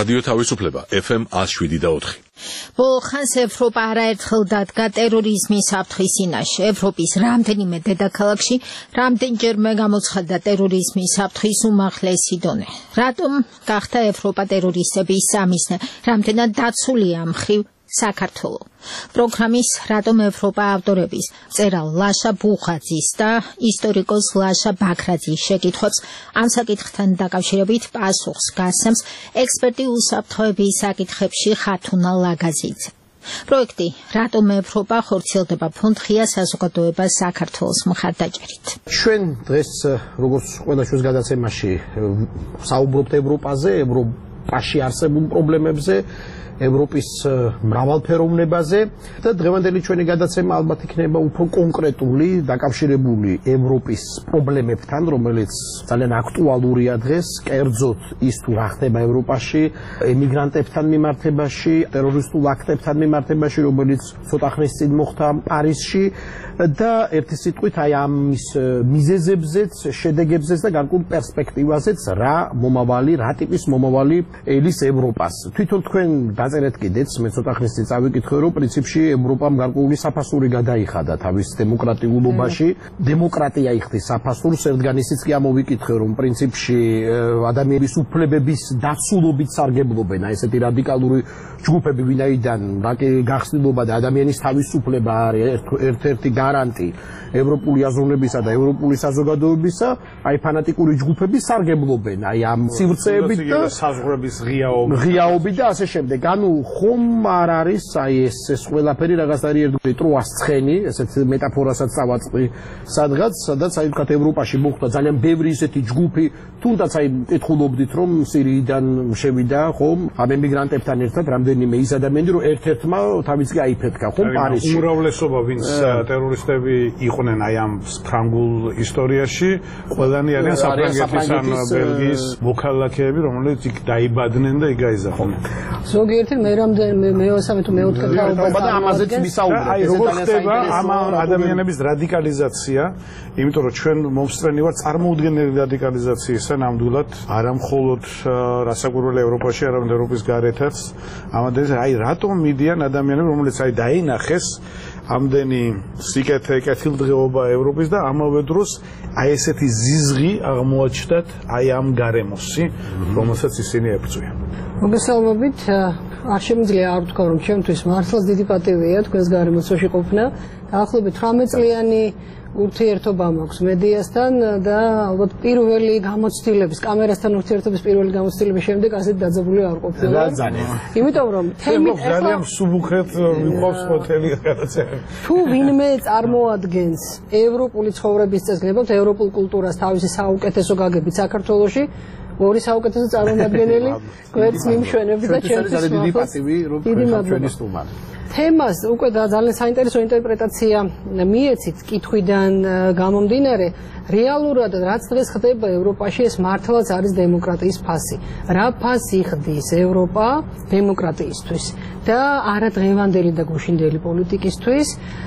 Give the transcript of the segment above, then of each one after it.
რადიო თავისუფლება FM 107.4. Ბოლხანს ევროპა არაერთხელ დადგა ტერორიზმის საფრთხის წინაშე. ევროპის რამდენიმე დედაქალაქში რამდენჯერმე გამოცხადდა ტერორიზმის საფრთხის უმაღლესი დონე. რატომ გახდა ევროპა ტერორისტების სამიზნე? რამდენად დაცულია ამ მხრივ საქართველო? პროგრამის რატომ ევროპა ავტორების მწერალ ლაშა ბუხაძის და ისტორიკოს ლაშა ბაქრაძის შეკითხვებს ამ საკითხთან დაკავშირებით პასუხს გასცემს ექსპერტი უსაფრთხოების საკითხებში ხათუნა ლაგაზიძე. პროექტი რატომ ევროპა ხორციელდება ფონდ ღია საზოგადოება საქართველოს მხარდაჭერით. ჩვენ დღეს როგორც ყველა ჩვენს გადაცემაში საუბრობთ ევროპაზე, ევროპაში არსებულ პრობლემებზე, ევროპის მრავალფეროვნებაზე და დღევანდელი ჩვენი გადაცემა ალბათ იქნება უფრო კონკრეტული, დაკავშირებული ევროპის პრობლემებთან, რომელიც ძალიან აქტუალურია დღეს, კერძოდ ის თუ რა ხდება ევროპაში, ემიგრანტებთან მიმართებაში, ტერორისტულ აქტებთან მიმართებაში, რომელიც ცოტა ხნის წინ მოხდა პარიზში და ერთი სიტყვით აი ამის მიზეზებზეც, შედეგებზეც და გარკვეულ პერსპექტივაზეც რა მომავალი, რა ტიპის მომავალი ელის ევროპას. თვითონ თქვენ დაწერეთ კიდეც, მე ცოტა ხნის წინ წავიკითხე, რომ პრინციპში ევროპამ გარკვეული საფასური გადაიხადა თავის დემოკრატიულობაში. დემოკრატია იხდის საფასურს, ერთგან ისიც კი ამოვიკითხე, რომ პრინციპში ადამიანის უფლებების დაცულობით სარგებლობენ აი ესეთი რადიკალური ჯგუფები, ვინაიდან გახსნილობა და ადამიანის თავისუფლება არის ერთ-ერთი გარანტი ევროპული აზროვნებისა და ევროპული საზოგადოებისა, აი ფანატიკური ჯგუფები სარგებლობენ აი ამ სივრცეებით და საზღვრების ღიაობით და ასე შემდეგ. ანუ ხომ არ არის აი ეს ყველაფერი რაღაც არის ერთ ტროას ცხენი, ესეთ მეტაფორასაც წავაწყდი სადღაც, სადაც აი ვთქვათ ევროპაში მოხდა ძალიან ბევრი ისეთი ჯგუფი, თუნდაც აი კითხულობდით რომ სირიიდან შევიდა ხომ ამ ემიგრანტებთან ერთად რამდენიმე ის ადამიანი, რომ ერთ-ერთმა თავიც კი აიფეთქა ხომ პარიზში. უმრავლესობა ვინც ტერორისტები იყვნენ აი ამ ფრანგულ ისტორიაში, ყველანი არიან საფრანგეთის ან ბელგიის მოქალაქეები, რომელიც იქ დაიბადნენ და იქ გაიზარდნენ. ზოგიერთი მეოსამე თუ მეოთხე თაობა და ამაზეც ვისაუბრეთ. აი როგორ ხდება ამ ადამიანების რადიკალიზაცია, იმიტომ რომ ჩვენ მომსწრენი ვართ წარმოუდგენელი რადიკალიზაციისა ნამდვილად, არა მხოლოდ რასაკვირველია ევროპაში, არამედ ევროპის გარეთაც. ამადეც აი რატომ მიდიან ადამიანები, რომელიც აი დაინახეს ამდენი სიკეთე კეთილდღეობა ევროპის და ამავე დროს აი ესეთი ზიზღი აღმოაჩნდათ აი ამ გარემოსი, რომელსაც ისინი ებრძვიან. მოგესალმებით, არ შემიძლია არ ვთქვა, რომ ჩემთვის მართლაც დიდი პატივია თქვენს გარემოცვაში ყოფნა. დაახლოებით 18 წლიანი ურთიერთობა მაქვს მედიასთან და ალბათ პირველი გამოცდილების, კამერასთან ურთიერთობის პირველი გამოცდილების შემდეგ ასეთ დაძაბული არ ყოფილა. იმიტომ რომ თემით ძალიან მსუბუქად მიყვავს ჰოტელი გადაცემა. თუ ვინმე წარმოადგენს ევროპული ცხოვრების წესს, გნებავთ ევროპულ კულტურას თავისი საუკეთესო გაგებით საქართველოში, ორი საუკეთესო წარმომადგენელი გვერდს მიმშვენებს და ჩემთვის დიდი პატივი რომ ჩვენი სტუმარი. თემას უკვე ძალიან საინტერესო ინტერპრეტაცია მიეცით კითხვიდან გამომდინარე. რეალურად რაც დღეს ხდება ევროპაში, ეს მართლაც არის დემოკრატიის ფასი. რა ფასი ხდის ევროპა დემოკრატიისთვის და არა დღევანდელი და გუშინდელი პოლიტიკისთვის,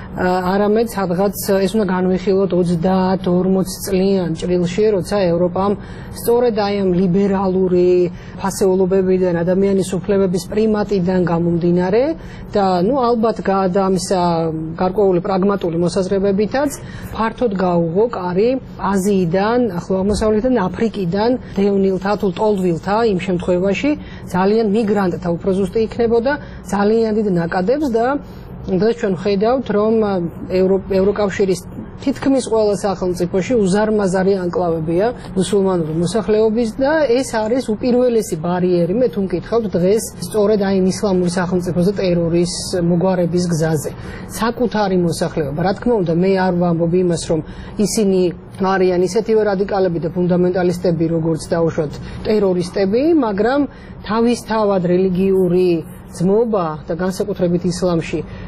არამედ სადღაც ეს უნდა განვიხილოთ 30-40 წლიან ჭრილში, როცა ევროპამ სწორედ აი ამ ლიბერალური ფასეულობებიდან, ადამიანის უფლებების პრიმატიდან გამომდინარე და ალბათ გაადამისა გარკვეული პრაგმატული მოსაზრებებითაც ფართოდ გაუღო კარი აზიიდან, ახლო აღმოსავლეთიდან, აფრიკიდან დევნილთა თუ ტოლდვილთა იმ შემთხვევაში ძალიან მიგრანტთა უფრო ზუსტი იქნებოდა ძალიან დიდ ნაკადებს და დღეს ჩვენ ხედავთ, რომ ევროკავშირის თითქმის ყველა სახელმწიფოში უზარმაზარი ანკლავებია მუსულმანური მოსახლეობის და ეს არის უპირველესი ბარიერი, მე თუ მკითხავთ დღეს სწორედ აი ისლამური სახელმწიფოს და ტერორის მოგვარების გზაზე. საკუთარი მოსახლეობა, რა თქმა უნდა, მე არ ვამბობ იმას, რომ ისინი არიან ისეთივე რადიკალები და ფუნდამენტალისტები, როგორც დაუშვათ ტერორისტები, მაგრამ თავისთავად რელიგიური ძმობა და განსაკუთრებით ისლამში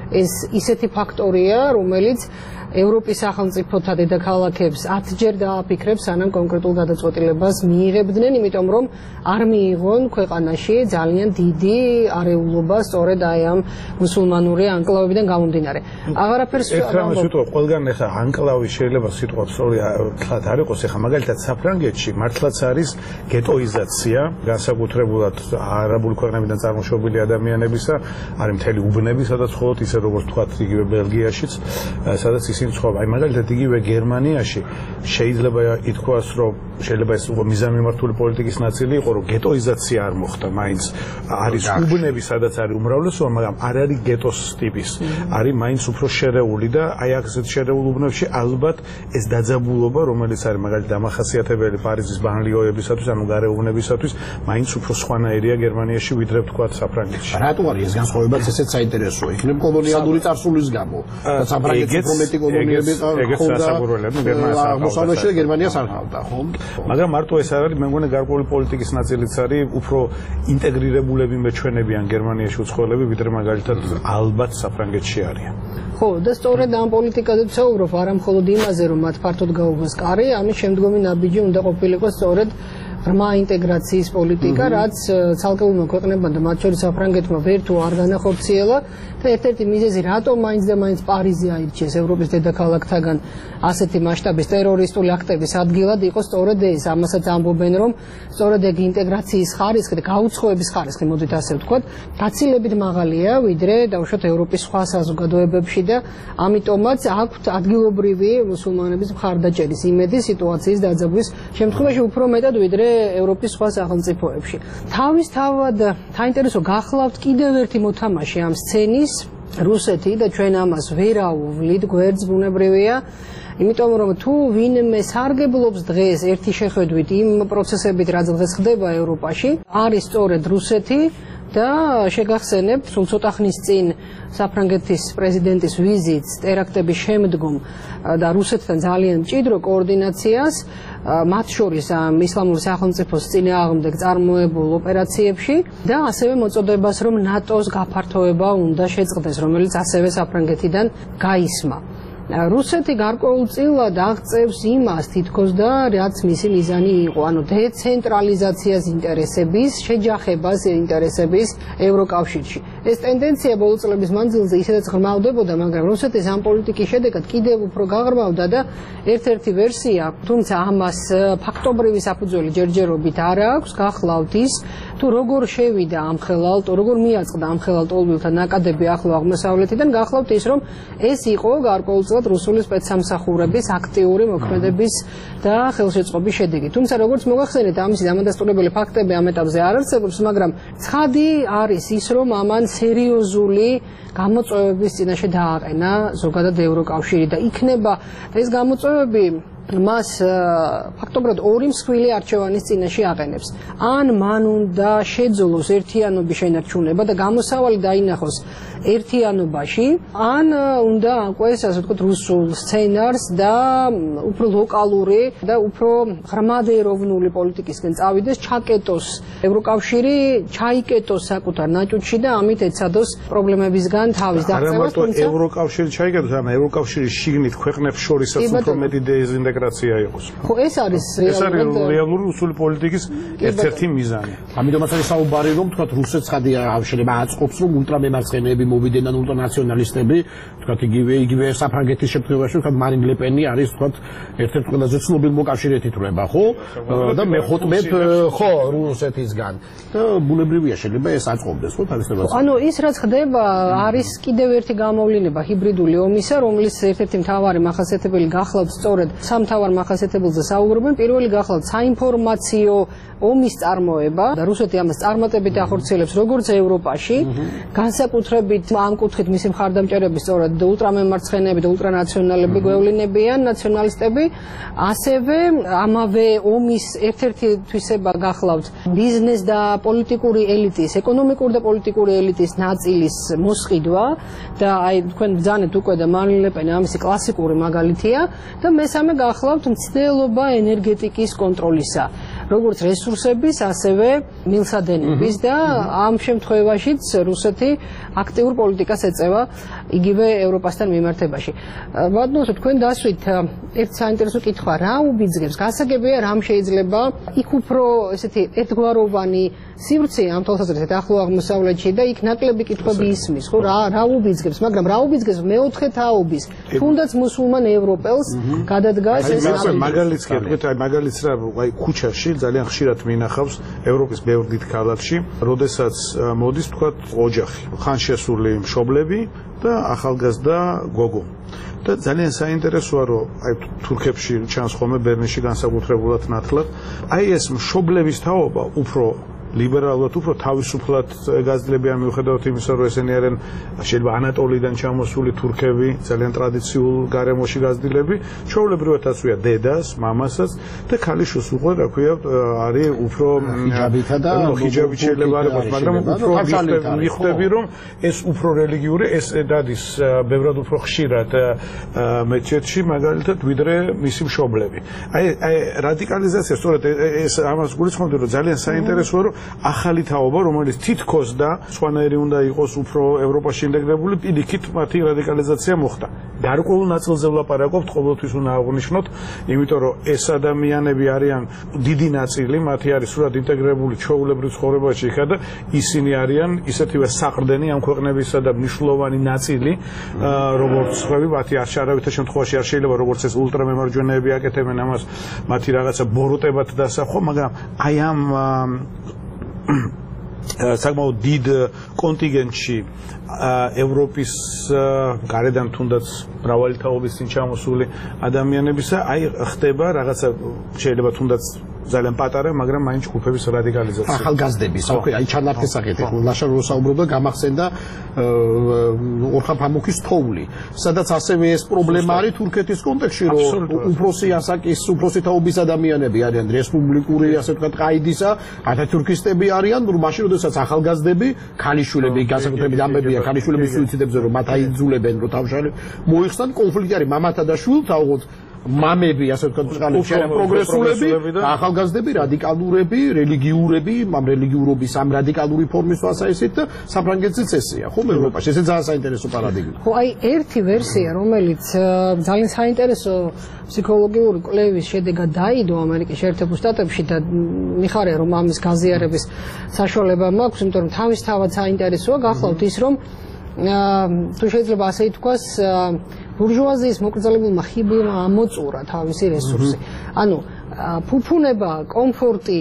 ეს ისეთი ფაქტორია, რომელიც ევროპის სახელმწიფოთა დედაქალაქებს 10-ჯერ დააფიქრებს, სანამ კონკრეტულ გადაწყვეტილებას მიიღებდნენ, იმიტომ რომ არ მიიღონ ქვეყანაში ძალიან დიდი არეულობა სწორედ აი ამ მუსულმანური ანკლავებიდან გამომდინარე. აღარაფერს ერთ რამეს ვიტყვი, ყველგან ეხა ანკლავი შეიძლება სიტყვა სწორი თლად არ იყოს, ეხა მაგალითად საფრანგეთში მართლაც არის გეტოიზაცია, განსაკუთრებულად არაბული ქვეყნებიდან წარმოშობილი ადამიანებისა, არის მთელი უბნები, სადაც მხოლოდ ისე როგორც თქვათ იგივე ბელგიაშიც, სადაც ისინი ცხოვრობენ. აი მაგალითად იგივე გერმანიაში შეიძლება ითქვას, რომ შეიძლება ეს მიზანმიმართული პოლიტიკის ნაწილი იყო, რომ გეტოიზაცია არ მოხდა, მაინც არის უბნები, სადაც არის უმრავლესობა, მაგრამ არ არის გეტოს ტიპის. არის მაინც უფრო შერეული და აი ასეთ შერეულ უბნებში ალბათ ეს დაძაბულობა, რომელიც არის მაგალითად დამახასიათებელი პარიზის ბანლიოებისათვის, ანუ გარეუბნებისათვის, მაინც უფრო სხვანაირია გერმანიაში, ვიდრე ვთქვათ საფრანგეთში. რატო არის ეს განსხვავებაც ესეც საინტერესოა? იქნებ კოლონიალური წარსულის გამო. საფრანგეთს უფრო მეტი კოლონიები ხონდა აღმოსავლეთში და გერმანიას არ ხავდა, ხო? მაგრამ მარტო ეს არ არის, მე მგონი გარკვეული პოლიტიკის ნაწილიც არის, უფრო ინტეგრირებულები მეჩვენებიან გერმანიაში უცხოელები, ვიდრე მაგალითად ალბათ საფრანგეთში არიან. ხო, და სწორედ ამ პოლიტიკაზე ვცხოვრობ, არა მხოლოდ იმაზე, რომ მათ ფართოდ გაუღოს კარი, ამის შემდგომი ნაბიჯი უნდა ყოფილიყო სწორედ ღრმა ინტეგრაციის პოლიტიკა, რაც ცალკეულმა ქვეყნებმა და მათ შორის საფრანგეთმა ვერ თუ არ განახორციელა და ერთ-ერთი მიზეზი, რატომ მაინც და მაინც პარიზი აირჩიეს ევროპის დედაქალაქთაგან ასეთი მასშტაბის ტერორისტული აქტების ადგილად, იყო სწორედ ეს. ამასაც ამბობენ, რომ სწორედ ეგ ინტეგრაციის ხარისხი და გაუცხოების ხარისხი, მოდით ასე ვთქვათ, გაცილებით მაღალია, ვიდრე დაუშვათ ევროპის სხვა საზოგადოებებში და ამიტომაც აქვთ ადგილობრივი მუსულმანების მხარდაჭერის იმედი სიტუაციის დაძაბვის შემთხვევაში უფრო მეტად ვიდრე ევროპის სხვა სახელმწიფოებში. თავისთავად საინტერესო გახლავთ კიდევ ერთი მოთამაშე ამ სცენის, რუსეთი და ჩვენ ამას ვერ აუვლით, გვერდს ბუნებრივია, იმიტომ რომ თუ ვინმე სარგებლობს დღეს ერთი შეხედვით იმ პროცესებით, რაც დღეს ხდება ევროპაში, არის სწორედ რუსეთი და შეგახსენებთ, სულ ცოტა ხნის წინ საფრანგეთის პრეზიდენტის ვიზიტს ტერაქტების შემდგომ და რუსეთთან ძალიან მჭიდრო კოორდინაციას, მათ შორის ისლამური სახელმწიფოს წინააღმდეგ წარმოებულ ოპერაციებში და ასევე მოწოდებას, რომ ნატოს გაფართოება უნდა შეწყდეს, რომელიც ასევე საფრანგეთიდან გაისმა. რუსეთი გარკვეულწილად აღწევს იმას თითქოს და რაც მისი მიზანი იყო, ანუ დეცენტრალიზაციას ინტერესების, შეჯახებას ინტერესების ევროკავშირში. ეს ტენდენცია ბოლო წლების მანძილზე ისედაც ღრმავდებოდა, მაგრამ რუსეთის ამ პოლიტიკის შედეგად კიდევ უფრო გაღრმავდა და ერთ-ერთი ვერსია, თუმცა ამას ფაქტობრივი საფუძველი ჯერჯერობით არ აქვს, გახლავთ ის, თუ როგორ შევიდა ამხელალ, როგორ მიაწყდა ამხელალ ტოლბილთა ნაკადები ახლო აღმოსავლეთიდან, გახლავთ ის, რომ ეს იყო გარკვეულწილად რუსული სპეცსამსახურების აქტიური მოქმედების და ხელშეწყობის შედეგი. თუმცა როგორც მოგახსენეთ, ამისი დამადასტურებელი ფაქტები ამ ეტაპზე არ არსებობს, მაგრამ ცხადი არის ის, რომ ამან სერიოზული გამოწვევების წინაშე დააყენა ზოგადად ევროკავშირი და იქნება ეს გამოწვევები მას ფაქტობრივად ორი მსხვილი არჩევანის წინაშე აყენებს. ან მან უნდა შეძლოს ერთიანობის შენარჩუნება და გამოსავალი დაინახოს ერთიანობაში, ან უნდა აყვეს, ასე ვთქვათ, რუსულ სცენარს და უფრო ლოკალური და უფრო ღრმად ეროვნული პოლიტიკისკენ წავიდეს, ჩაკეტოს ევროკავშირი, ჩაიკეტოს საკუთარ ნაჭუჭში და ამით ეცადოს პრობლემებისგან თავის დაღწევას. თუმცა ევროკავშირი ჩაიკეტოს, ანუ ევროკავშირის შიგნით ქვეყნებს შორისაც უფრო მეტი დეინტეგრაცია იყოს. ხო, ეს არის რეალური რუსული პოლიტიკის ერთ-ერთი მიზანი. ამიტომაც არის საუბარი, რომ თქვათ რუსეთს ხადია შეიძლება აწყობს, რომ ულტრამემარცხენეები მოვიდნენ ან ულტრანაციონალისტები, თქვათ იგივე საფრანგეთის შემთხვევაში, თქვათ მარინ ლე პენი არის, თქვათ ერთ-ერთი ყველაზე ცნობილი მოკავშირედ ითვლება, ხო? და მეხუთმეტ ხო რუსეთისგან. და ბუნებრივია შეიძლება ეს აწყობდეს, ხო, თავისებურად. ანუ ის რაც ხდება, არის კიდევ ერთი გამოვლინება ჰიბრიდული ომისა, რომლის ერთ-ერთი მთავარი მახასიათებელი გახლავთ სწორედ სამთავარ მახასიათებელზე საუბრობენ. პირველი გახლავთ საინფორმაციო ომის წარმოება და რუსეთი ამას წარმატებით ახორციელებს როგორც ევროპაში, განსაკუთრებით ამ კუთხით მისი მხარდამჭერები სწორედ ულტრამემარცხენეები და ულტრანაციონალები გვევლინებიან, ნაციონალისტები, ასევე ამავე ომის ერთ-ერთი თვისება გახლავთ ბიზნეს და პოლიტიკური ელიტის, ეკონომიკური და პოლიტიკური ელიტის ნაწილის მოსყიდვა და აი თქვენ ბრძანეთ უკვე და მარინ ლე პენი ამისი კლასიკური მაგალითია და მესამე გახლავთ მცდელობა ენერგეტიკის კონტროლისა. როგორც რესურსების, ასევე მილსადენების და ამ შემთხვევაშიც რუსეთი აქტიურ პოლიტიკას ეწევა იგივე ევროპასთან მიმართებაში. ბატონო, თქვენ დასვით ერთ საინტერესო კითხვა, რა უბიძგებს? გასაგებია, რამ შეიძლება იქ უფრო ესეთი ერთგვაროვანი სივრცე ამ თვალსაზრისით ახლო აღმოსავლეთში და იქ ნაკლები კითხვები ისმის, ხო? რა უბიძგებს, მაგრამ რა უბიძგებს მეოთხე თაობის, თუნდაც მუსულმან ევროპელს გადადგას ეს მაგალითს გეტყვით, მაგალითს რა, ქუჩაში ძალიან ხშირად მინახავს ევროპის ბევრ დიდ ქალაქში, როდესაც მოდის თქვა ოჯახი, ხანშესული მშობლები და ახალგაზრდა გოგო. და ძალიან საინტერესოა, რომ აი თურქებში ჩანს ხოლმე ბერლინში განსაკუთრებულად ნათლად, აი ეს მშობლების თაობა უფრო ლიბერალურად, უფრო თავისუფლად გაზრდებიან მიუხედავად იმისა, რომ ესენი არიან შეიძლება ანატოლიიდან ჩამოსული თურქები, ძალიან ტრადიციულ გარემოში გაზრდილები, ჩვეულებრივადაც ვია დედას, მამასაც და ქალიშვილს უყვე, რა ქვია, არის უფრო ჰიჯაბითა და ჰიჯაბით შეიძლება არ იყოს, მაგრამ უფრო მიხვდები, რომ ეს უფრო რელიგიური, ეს დადის ბევრად უფრო ხშირად მეჩეთში, მაგალითად, ვიდრე მისი მშობლები. აი რადიკალიზაცია, სწორედ ეს ამას გულისხმობდი, რომ ძალიან საინტერესოა, რომ ახალი თაობა, რომელიც თითქოს და სხვანაირი უნდა იყოს უფრო ევროპაში ინტეგრებული, პირიქით მათი რადიკალიზაცია მოხდა. გარკვეულ ნაწილზე ვლაპარაკობთ, ყოველთვის უნდა აღვნიშნოთ, იმიტომ რომ ეს ადამიანები არიან დიდი ნაწილი, მათი არის სრულად ინტეგრებული ჩვეულებრივ ცხოვრებაში იქა და ისინი არიან ისეთივე საყრდენი ამ ქვეყნებისა და მნიშვნელოვანი ნაწილი, როგორც ხვევი, მათი არავითარ შემთხვევაში არ შეიძლება როგორც ეს ულტრამემარჯვენეები აკეთებენ ამას, მათი რაღაცა ბოროტებად დასახვა, მაგრამ აი ამ საკმაოდ დიდ კონტინგენტში ევროპის გარედან თუნდაც მრავალი თაობის წინ ჩამოსული ადამიანებისა, აი ხდება რაღაცა შეიძლება თუნდაც ძალიან პატარა, მაგრამ მაინც ჯგუფების რადიკალიზაცია. ახალგაზრდების, აუქი, აი ჩანართის საკითხი, ლაშარ რო საუბრობდა, გამახსენდა ორხან ფამუქის თოვლი, სადაც ასევე ეს პრობლემა არის თურქეთის კონტექსტში, რომ უფროსი ასაკის, უფროსი თაობის ადამიანები არიან რესპუბლიკური, ასე ვთქვათ, ყაიდისა, ათათურქისტები არიან, რომ მაშინ როდესაც ახალგაზრდები, ქალიშვილები, განსაკუთრებით ამბებია ქალიშვილების სუიციდებზე, რომ მათ აიძულებენ, რომ თავშალი მოიხსნან, კონფლიქტი არის მამათა და შვილთა, ოღონდ მამები, ასე ვთქვათ, ბრძანებში არიან პროგრესულები, ახალგაზრდები, რადიკალურები, რელიგიურები, ამ რელიგიურობის ამ რადიკალური ფორმის თვალსაზრისით და საფრანგეთიც ესეა, ხო, ევროპაში. ეს ძალიან საინტერესო პარადიგმა. ხო, აი ერთი ვერსია, რომელიც ძალიან საინტერესო ფსიქოლოგიური კვლევის შედეგად დაიდო ამერიკის შეერთებულ შტატებში და მიხარია, რომ ამის გაზიარების საშუალება მაქვს, იმიტომ რომ თავისთავად საინტერესოა, გახლავთ ის, რომ თუ შეიძლება ასე ითქვას, ბურჟუაზიის მოკრძალებულმა ხიბლმა ამოწურა თავისი რესურსი. ანუ ფუფუნება, კომფორტი,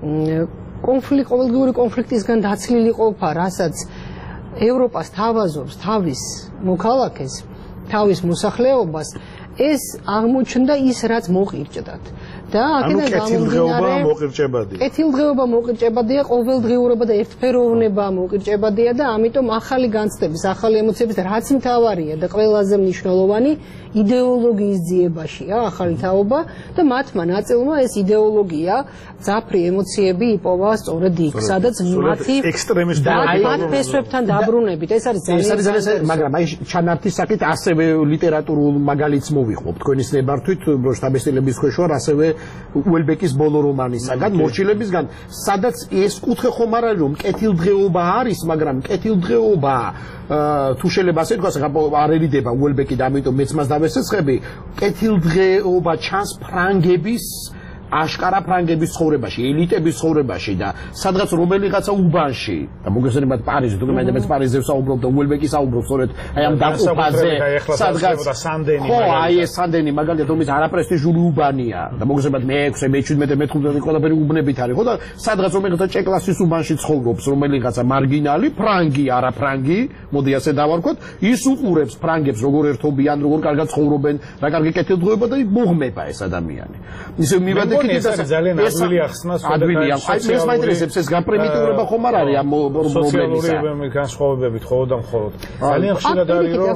ყოველდღიური კონფლიქტისგან დაცლილი ყოფა, რასაც ევროპას თავაზობს თავის მოქალაქეს, თავის მოსახლეობას, ეს აღმოჩნდა ის, რაც მოყირჭდათ. და აქედან გამომდინარე კეთილდღეობა მოყირჭებადია, ყოველდღიურობა და ერთფეროვნება მოყირჭებადია და ამიტომ ახალი განცდების, ახალი ემოციების, რაც მთავარია და ყველაზე მნიშვნელოვანი იდეოლოგიის ძიებაშია ახალი თაობა და მათმა ნაწილმა ეს იდეოლოგია, ძაფრი ემოციები იპოვა სწორედ იქ, სადაც მათი ექსტრემისტული მათ ფესვებთან დაბრუნებით. ეს არის ძალიან, მაგრამ აი ჩანართის საკითხი ასევე ლიტერატურულ მაგალითს მოვიხმობ თქვენის ნებართვით, შტაბესტილების ქვეშ ვარ, ასევე უელბეკის ბოლო რომანისაგან, მორჩილებისგან, სადაც ეს კუთხე ხომ არ არის, რომ კეთილდღეობა არის, მაგრამ კეთილდღეობა თუ შეიძლება ასე თქვას, არ ერიდება უელბეკი და ამიტომ მეც მას დავესწრები, კეთილდღეობა ჩანს ფრანგების აშკარა ფრანგების ცხოვრებაში, ელიტების ცხოვრებაში და სადღაც რომელიღაცა უბანში და მოგესალმებით პარიზი, თუ მეც პარიზზე ვსაუბრობ და უელბეკი საუბრობს სწორედ აი ამ დაყოფაზე, სადღაც სანდენი, ხო, აი ეს სანდენი მაგალითად რომელიც არაპრესტიჟული უბანია და მოგესალმებით მე-6, მე-17, მე-15 ყველაფერი უბნებით არის, ხო და სადღაც რომელიღაცა ჭეკლასის უბანში ცხოვრობს რომელიღაცა მარგინალი, ფრანგი, არაფრანგი, მოდი ასე დავარქვათ, ის უყურებს ფრანგებს როგორ ერთობიან, როგორ კარგად ცხოვრობენ, რა კარგი კეთილდღეობა და მოგმება ეს ადამიანი. ისე მივადი ეს არის ძალიან ადვილი ახსნა ადვილია. აი ეს მაინტერესებს ეს გაპრიმიტიურება ხომ არ არის ამ პრობლემისა. სოციალური განსხვავებებით ხოლმე და მხოლოდ. ძალიან ხშირად არის რომ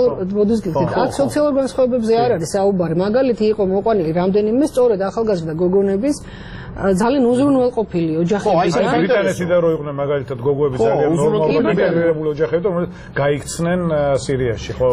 აქ სოციალურ განსხვავებებზე არ არის საუბარი. მაგალითი იყო მოყვანილი რამდენიმე სწორედ ახალგაზრდა გოგონების ძალიან უზრუნველყოფილი ოჯახები და ბრიტანეთიდან რო იყვნენ მაგალითად გოგოები ძალიან ნორმალური ინტეგრირებული ოჯახები და რომელიც გაიქცნენ სირიაში ხო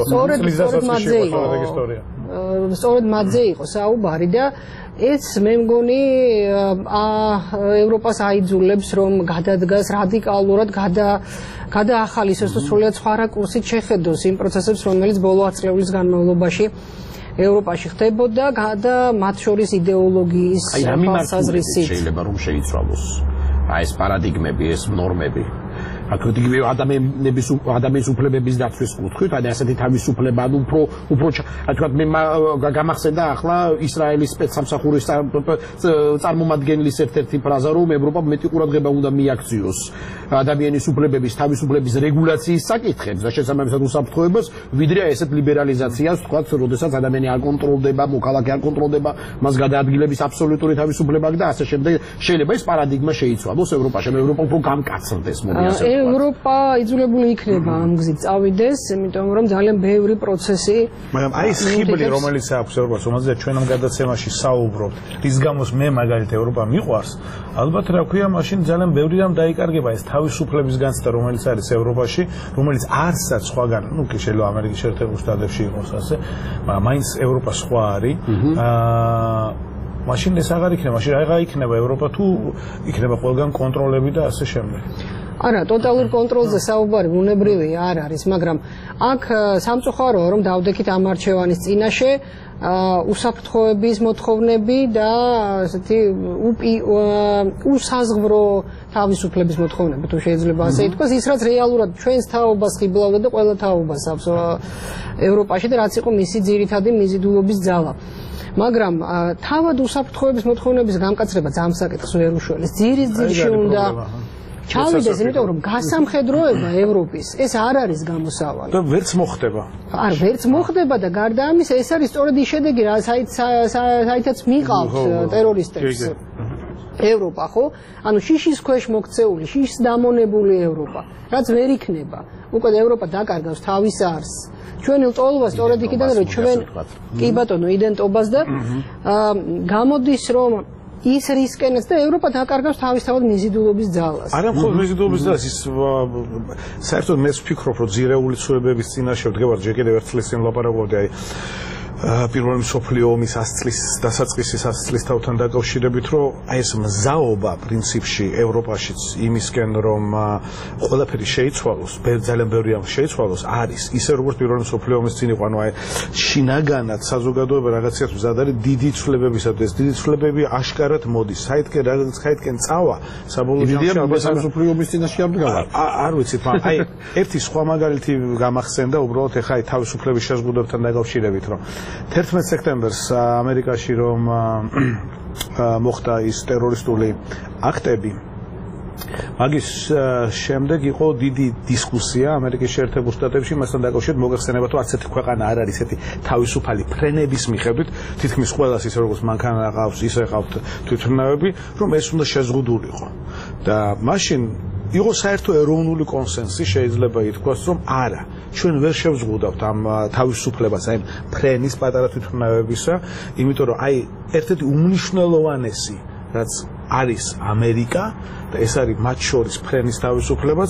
სწორედ მათზე იყო საუბარი და ეს მე მგონი ევროპას აიძულებს რომ გადადგას რადიკალურად გადაახალისოს და სრულიად სხვა რაკურსით შეხედოს იმ პროცესებს რომელიც ბოლო 10 წლების განმავლობაში ევროპაში ხდებოდა და მათ შორის იდეოლოგიის თვალსაზრისით შეიძლება რომ შეიცვალოს ეს პარადიგმები ეს ნორმები აკრიტიკები ადამიანის უფლებების დაცვის კუთხით და ასეთი თავისუფლება უფრო თქვა მე გამახსენდა ახლა ისრაელის სპეცსამსახურის წარმომადგენლის ერთ-ერთი ფრაზა რომ ევროპა მეტი ყურადღება უნდა მიაქციოს ადამიანის უფლებების თავისუფლების რეგულაციის საკითხებს და შესაბამისად უსაფრთხოებას ვიდრე ესეთ ლიბერალიზაციას თქვა როდესაც ადამიანი არ კონტროლდება მოქალაქე არ კონტროლდება მას გადაადგილების აბსოლუტური თავისუფლება და ასე შემდეგ შეიძლება ეს პარადიგმა შეიცვალოს ევროპაში ევროპა უფრო გამკაცრდეს მომიასწრებს ევროპა იძულებული იქნება ამ გზით წავიდეს, იმიტომ რომ ძალიან ბევრი პროცესი. მაგრამ აი ეს ხიბლი, რომელიც აქვს ევროპას, რომელზეც ჩვენ ამ გადაცემაში საუბრობთ, რის გამოც მე მაგალითად ევროპა მიყვარს, ალბათ რა ქვია, მაშინ ძალიან ბევრი რამ დაიკარგება ეს თავისუფლების განცდა, რომელიც არის ევროპაში, რომელიც არცაც სხვაგან, ну, კი შეიძლება ამერიკის შეერთებულ შტატებში იყოს ასე, მაგრამ მაინც ევროპა სხვა არის. მაშინ ეს აღარ იქნება, მაშინ აღარ იქნება ევროპა თუ იქნება ყველგან კონტროლები და ასე შემდეგ. არა, ტოტალურ კონტროლზე საუბარი უნებრივი არ არის, მაგრამ აქ სამწუხაროა რომ დავდექით ამ არჩევანის წინაშე უსაფრთხოების მოთხოვნები და ასეთი უსაზღვრო თავისუფლების მოთხოვნები, თუ შეიძლება ასე ითქვას, ის რაც რეალურად ჩვენს თაობას ხიბლავდა და ყველა თაობას აქვს ევროპაში და რაც იყო მისი ძირითადი მიზიდულობის ძალა. მაგრამ თავად უსაფრთხოების მოთხოვნების გამკაცრება ძალიან საკითხს ვერ უშველეს. ძირში უნდა ჩავიდეს, იმიტომ რომ გასამხედროება ევროპის ეს არ არის გამოსავალი. და ვერც მოხდება. არ ვერც მოხდება და გარდა ამისა ეს არის სწორედ ის შედეგი, საითაც მიყავთ ტერორისტებს. ევროპა ხო? ანუ შიშის ქვეშ მოქცეული, შიშს დამონებული ევროპა. რაც ვერ იქნება. უკვე ევროპა დაკარგავს თავის არსს. ჩვენი ლტოლობა სწორედ იქიდან რომ ჩვენ კი ბატონო იდენტობას და გამოდის რომ ის რისკენებს და ევროპა დაკარგავს თავისთავად მიზიდულობის ძალას. არა მხოლოდ მიზიდულობის ძალას, ის საერთოდ მე ვფიქრობ, რომ ძირეული ცვლილებების წინაშე ვდგებარ, ჯერ კიდევ ერთხელ ისინი ლაპარაკობდი, აი პირველი მსოფლიო ომის 100 წლის დასაწყისის 100 წლისთავთან დაკავშირებით, რომ აი ეს მზაობა პრინციპში ევროპაშიც იმისკენ, რომ ყველაფერი შეიცვალოს, ძალიან ბევრი ამ შეიცვალოს, არის ისე როგორც პირველი მსოფლიო ომის წინ იყო, ანუ აი შინაგანად საზოგადოება რაღაცას მზად არის დიდი ცვლილებებისათვის, დიდი ცვლილებები აშკარად მოდის, საითკენ წავა, საბოლოო ჯამში ალბათ მსოფლიო ომის წინაშე არ დგავა. არ ვიცით, მაგრამ აი ერთი სხვა მაგალითი გამახსენდა, უბრალოდ ეხა აი თავისუფლების შეზღუდვებთან დაკავშირებით, რომ 11 სექტემბერს ამერიკაში რომ მოხდა ის ტერორისტული აქტები მაგის შემდეგ იყო დიდი დისკუსია ამერიკის შეერთებულ შტატებში მასთან დაკავშირებით მოგეხსენება თუ ასეთი ქვეყანა არ არის ესეთი თავისუფალი ფრენების მიხედვით თითქმის ყველას ისე როგორც მანქანა ყავს ისე ყავთ თვითმფრინავები რომ ეს უნდა შეზღუდულიყო და მაშინ იყო საერთო ეროვნული კონსენსუსი შეიძლება ითქვას რომ არა ჩვენ ვერ შევზღუდავთ ამ თავისუფლებას აი ფრენის პატარა თვითმფრინავებისა იმიტომ რომ აი ერთ-ერთი უმნიშვნელოვანესი რაც არის ამერიკა და ეს არის მათ შორის ფრენის თავისუფლებაც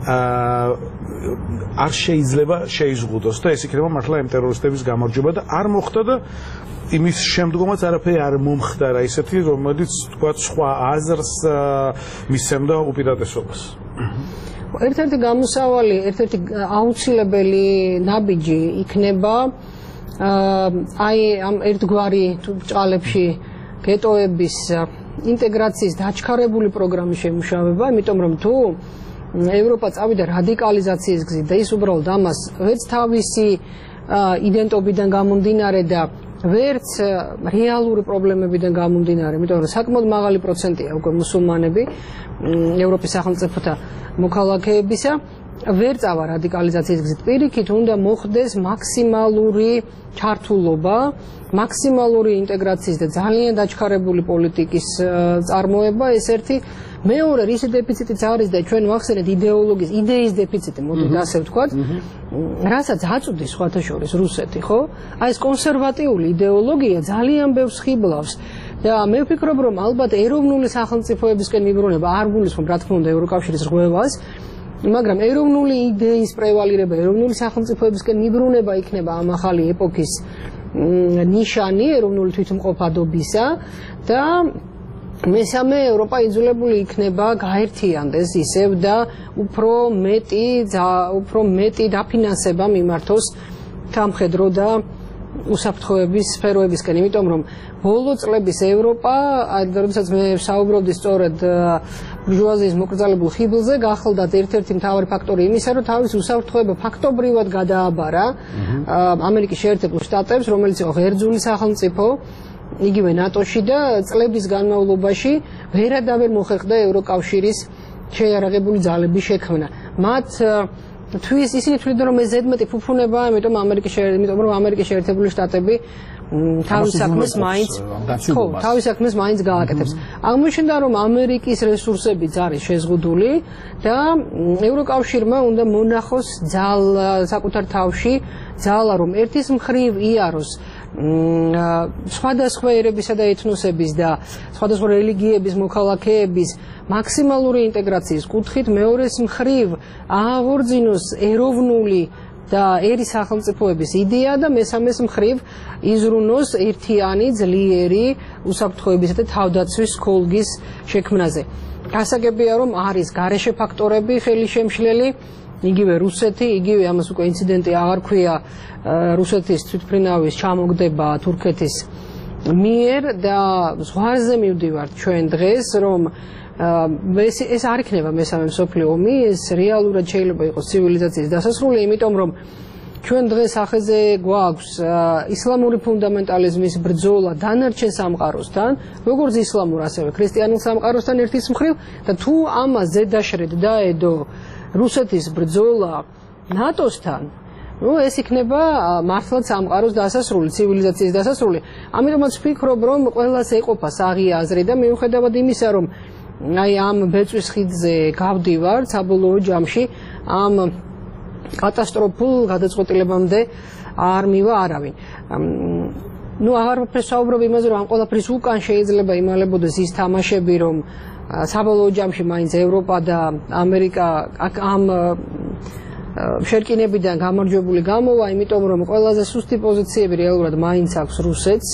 არ შეიძლება შეიზღუდოს და ეს იქნება მართლა იმ ტერორისტების გამარჯვება და არ მოხდა და იმის შემდგომაც არაფერი არ მომხდარა ისეთი რომელიც თქვა სხვა აზრს მისცემდა უპირატესობას ერთ-ერთი გამოსავალი, ერთ-ერთი აუცილებელი ნაბიჯი იქნება აი ამ ერთგვარი ბჭყალებში გეტოების ინტეგრაციის დაჩქარებული პროგრამის შემუშავება, იმიტომ რომ თუ ევროპა წავიდა რადიკალიზაციის გზით და ის უბრალოდ ამას ვერც თავისი იდენტობიდან გამომდინარე და ვერც რეალური პრობლემებიდან გამომდინარე, იმიტომ რომ საკმაოდ მაღალი პროცენტია უკვე მუსულმანები ევროპის სახელმწიფოთა მოქალაქეებისა ვერ წავა რადიკალიზაციის გზით. პირიქით უნდა მოხდეს მაქსიმალური ჩართულობა, მაქსიმალური ინტეგრაციის და ძალიან დაჩქარებული პოლიტიკის წარმოება, ეს ერთი. მეორე, რისი დეფიციტიც არის და ჩვენ ვახსენეთ იდეოლოგიის, იდეის დეფიციტი, მოდით ასე ვთქვათ, რასაც აწვდის სხვათა შორის რუსეთი, ხო? აი ეს კონსერვატიული იდეოლოგია ძალიან ბევრს ხიბლავს და მე ვფიქრობ, რომ ალბათ ეროვნული სახელმწიფოებისკენ მიბრუნება არ გულისხმობ, რა თქმა უნდა, ევროკავშირის რღვევას, მაგრამ ეროვნული იდეის პრევალირება, ეროვნული სახელმწიფოებისკენ მიბრუნება იქნება ამ ახალი ეპოქის ნიშანი ეროვნული თვითმყოფადობისა და მესამე ევროპა იძულებული იქნება გაერთიანდეს ისევ და უფრო მეტი დაფინანსება მიმართოს სამხედრო და უსაფრთხოების სფეროებისკენ, იმიტომ რომ ბოლო წლების ევროპა, როდესაც მე საუბრობდი სწორედ ბურჟუაზიის მოკრძალებულ ხიბლზე, გახლდათ ერთ-ერთი მთავარი ფაქტორი იმისა, რომ თავის უსაფრთხოება ფაქტობრივად გადააბარა ამერიკის შეერთებულ შტატებს, რომელიც იყო ღერძული სახელმწიფო, იგივე ნატოში და წლების განმავლობაში ვერადავერ მოხერხდა ევროკავშირის შეიარაღებული ძალების შექმნა. მათ ისინი თვლიდა, რომ ეს ზედმეტი ფუფუნებაა, იმიტომ რომ ამერიკის შეერთებული შტატები თავის საქმეს მაინც გააკეთებს. აღმოჩნდა, რომ ამერიკის რესურსებიც არის შეზღუდული და ევროკავშირმა უნდა მონახოს საკუთარ თავში ძალა, რომ ერთის მხრივ იაროს სხვადასხვა ერებისა და ეთნოსების და სხვადასხვა რელიგიების მოქალაქეების მაქსიმალური ინტეგრაციის კუთხით, მეორეს მხრივ ააღორძინოს ეროვნული და ერი სახელმწიფოების იდეა და მესამეს მხრივ იზრუნოს ერთიანი, ძლიერი უსაფრთხოებისა და თავდაცვის ქოლგის შექმნაზე. გასაგებია, რომ არის გარეშე ფაქტორები ხელისშემშლელი, იგივე რუსეთი, იგივე ამას უკვე ინციდენტი აღარ ქვია რუსეთის თვითმფრინავის ჩამოგდება თურქეთის მიერ და ზღვაზე მივდივართ ჩვენ დღეს, რომ ეს არ იქნება მესამე მსოფლიო ომი, ეს რეალურად შეიძლება იყოს ცივილიზაციის დასასრული, იმიტომ რომ ჩვენ დღეს ახეზე გვაქვს ისლამური ფუნდამენტალიზმის ბრძოლა დანარჩენ სამყაროსთან, როგორც ისლამურ, ასევე ქრისტიანულ სამყაროსთან ერთის მხრივ და თუ ამას ზედაშრედ დაედო რუსეთის ბრძოლა ნატოსთან, ეს იქნება მართლაც სამყაროს დასასრული, ცივილიზაციის დასასრული. ამიტომაც ვფიქრობ, რომ ყველას ეყოფა საღია აზრი და მიუხედავად იმისა, რომ ამ ბეწვის ხიდზე გავდივარ საბოლოო ჯამში, ამ კატასტროფულ გადაწყვეტილებამდე არ მივა არავინ. აღარ ვფესაუბრობ იმაზე, რომ ამ ყველაფრის უკან შეიძლება იმალებოდეს ის თამაშები, რომ საბოლოო ჯამში მაინც ევროპა და ამერიკა ამ შერკინებიდან გამარჯვებული გამოვა, იმიტომ რომ ყველაზე სუსტი პოზიციები რეალურად მაინც აქვს რუსეთს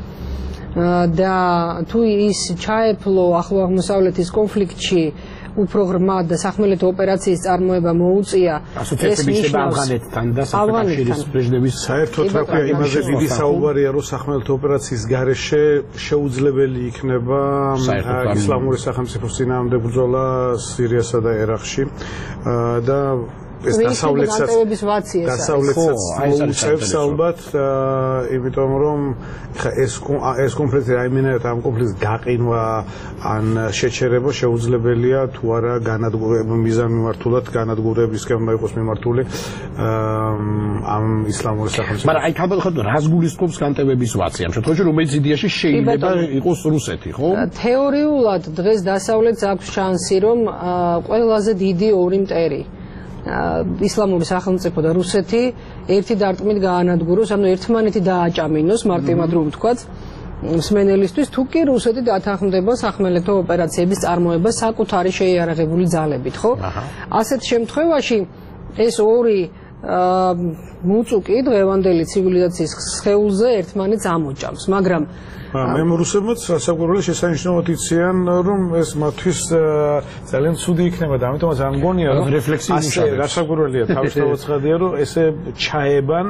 და თუ ის ჩაეფლო ახლო აღმოსავლეთის კონფლიქტში უფრო ღრმად და სახმელეთო ოპერაციის წარმოება მოუწია ეს ნიშნავს ავღანეთთან და საქართველოს პრეზიდენტის საერთოდ რა ქვია იმაზე დიდი საუბარია, რომ სახმელეთო ოპერაციის გარეშე შეუძლებელი იქნება ისლამური სახელმწიფოს წინააღმდეგ ბრძოლა სირიასა და ერაყში და ეს დასავლეთსაც მოუწევს ალბათ, იმიტომ რომ ეს კონფლიქტი რაიმენად ამ კონფლიქტს გაყინვა ან შეჩერება შეუძლებელია თუ არა მიზანმიმართულად განადგურებისკენ უნდა იყოს მიმართული ამ ისლამური სახელმწიფო. მაგრამ აი ხალხო რას გულისხმობს განტევების ვაცი ამ შემთხვევაში, რომელიც იდეაში შეიძლება იყოს რუსეთი, ხო? თეორიულად დღეს დასავლეთს აქვს შანსი, რომ ყველაზე დიდი ორი მტერი ისლამური სახელმწიფო და რუსეთი ერთი დარტყმით გაანადგუროს, ანუ ერთმანეთი დააჭამინოს, მარტივად რომ ვთქვათ, მსმენელისთვის, თუ კი რუსეთი დათანხმდება სახმელეთო ოპერაციების წარმოება საკუთარი შეიარაღებული ძალებით, ხო? ასეთ შემთხვევაში ეს ორი მუწუკი დღევანდელი ცივილიზაციის სხეულზე ერთმანეთს ამოჭამს, მაგრამ მე რუსებმაც საკურველი შესანიშნავად იციან, რომ ეს მათთვის ძალიან ცუდი იქნება და ამიტომაც არ მგონია, რომ რეფლექსიის გასაკურველია თავისთავად ცხადია, რომ ესე ჩაებან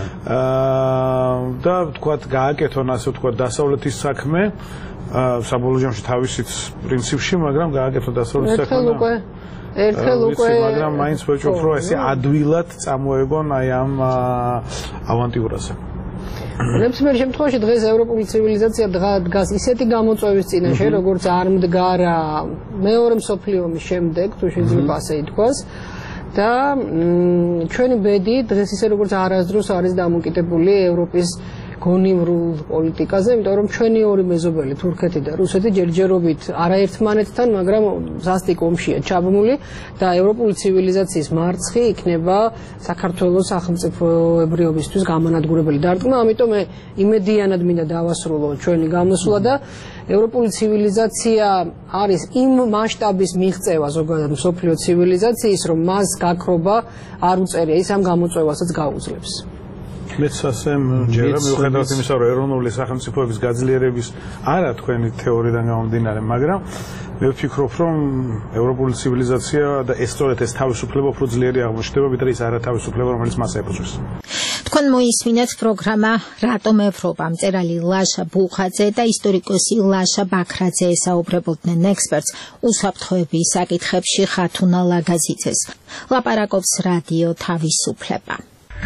და ვთქვათ გააკეთონ ასე ვთქვათ დასავლეთის საქმე საბოლოო ჯამში თავისით პრინციპში, მაგრამ გააკეთონ დასავლეთის საქმე ერთხელ უკვე მაგრამ მაინც ვეჭვობ, რომ ესე ადვილად წამოეგონ აი ამ ავანტიურაზე. ნებისმიერ შემთხვევაში დღეს ევროპული ცივილიზაცია დგას ისეთი გამოწვევის წინაშე, როგორც არ მდგარა მეორე მსოფლიო ომის შემდეგ, თუ შეიძლება ასე ითქვას. და ჩვენი ბედი დღეს ისე როგორც არასდროს არის დამოკიდებული ევროპის გონივრულ პოლიტიკაზე, იმიტომ რომ ჩვენი ორი მეზობელი თურქეთი და რუსეთი ჯერჯერობით არაერთმანეთთან, მაგრამ სასტიკ ომშია ჩაბმული და ევროპული ცივილიზაციის მარცხი იქნება საქართველოს სახელმწიფოებრიობისთვის გამანადგურებელი დარტყმა, ამიტომ მე იმედიანად მინდა დავასრულო ჩვენი გამოსვლა და ევროპული ცივილიზაცია არის იმ მასშტაბის მიღწევა ზოგადად მსოფლიო ცივილიზაციის, რომ მას გაქრობა არ უწერია, ის ამ გამოწვევასაც გაუძლებს. მეც ასე მჯერა მიუხედავად იმისა, რომ ეროვნული სახელმწიფოების გაძლიერების არა თქვენი თეორიიდან გამომდინარე, მაგრამ მე ვფიქრობ, რომ ევროპული ცივილიზაცია და სწორედ ეს თავისუფლება უფრო ძლიერი აღმოჩნდება, ვიდრე ის არათავისუფლება, რომელიც მას ებრძვის. თქვენ მოისმინეთ პროგრამა რატომ ევროპა, მწერალი ლაშა ბუხაძე და ისტორიკოსი ლაშა ბაქრაძე ესაუბრებოდნენ ექსპერტს უსაფრთხოების საკითხებში ხათუნა ლაგაზიძეს. ლაპარაკობს რადიო თავისუფლება.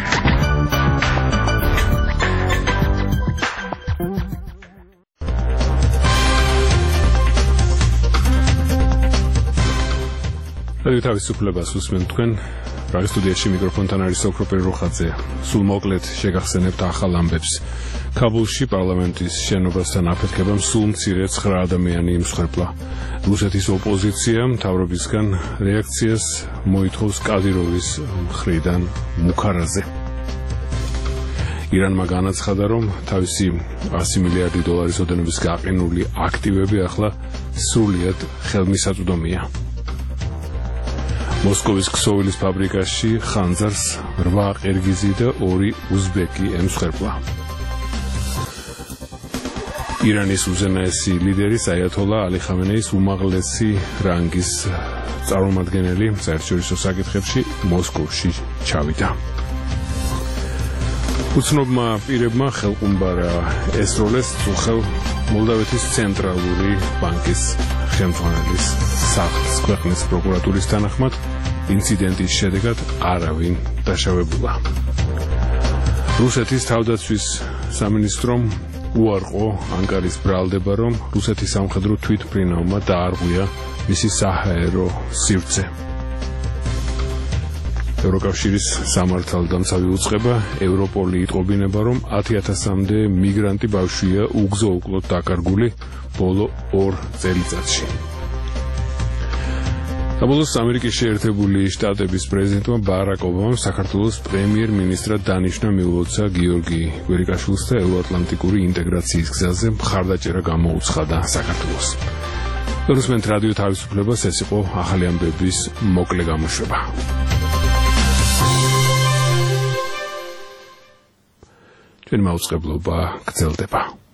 რადიო თავისუფლებას უსმენთ თქვენ. რადიო სტუდიაში მიკროფონთან არის ოქროპერ როხაძე. სულ მოკლედ შეგახსენებთ ახალ ამბებს. ქაბულში პარლამენტის შენობასთან აფეთქებამ სულ მცირე 9 ადამიანი იმსხვერპლა. რუსეთის ოპოზიცია მთავრობისგან რეაქციას მოითხოვს კადიროვის მხრიდან მუქარაზე. ირანმა განაცხადა, რომ თავისი 100 მილიარდი დოლარის ოდენობის გაყინული აქტივები ახლა სრულიად ხელმისაწვდომია. მოსკოვის ქსოვილის ფაბრიკაში ხანძარს 8 ყირგიზი და 2 უზბეკი ემსხვერპლა. ირანის უზენაესი ლიდერის აიათოლა ალი ხამენეის უმაღლესი რანგის წარმომადგენელი საერთაშორისო საკითხებში მოსკოვში ჩავიდა. უცნობმა პირებმა ხელყუმბარა ესროლეს წუხელ მოლდავეთის ცენტრალური ბანკის ხელმძღვანელის სახლს. ქვეყნის პროკურატურის თანახმად ინციდენტის შედეგად არავინ დაშავებულა. რუსეთის თავდაცვის სამინისტრომ უარყო ანკარის ბრალდება, რომ რუსეთის სამხედრო თვითმფრინავმა დაარღვია მისი საჰაერო სივრცე. ევროკავშირის სამართალდამცავი უწყება ევროპოლი იტყობინება, რომ 10,000-მდე მიგრანტი ბავშვია უგზო-უკლოდ დაკარგული ბოლო 2 წელიწადში. საბოლოოდ ამერიკის შეერთებული შტატების პრეზიდენტმა ბარაკ ობამამ საქართველოს პრემიერ-მინისტრად დანიშნა მიულოცა გიორგი გვერიკაშვილს და ევროატლანტიკური ინტეგრაციის გზაზე მხარდაჭერა გამოუცხადა საქართველოს. რუსმენთ რადიო თავისუფლებას, ეს იყო ახალი ამბების მოკლე გამოშვება. ჩვენი მაუწყებლობა გრძელდება.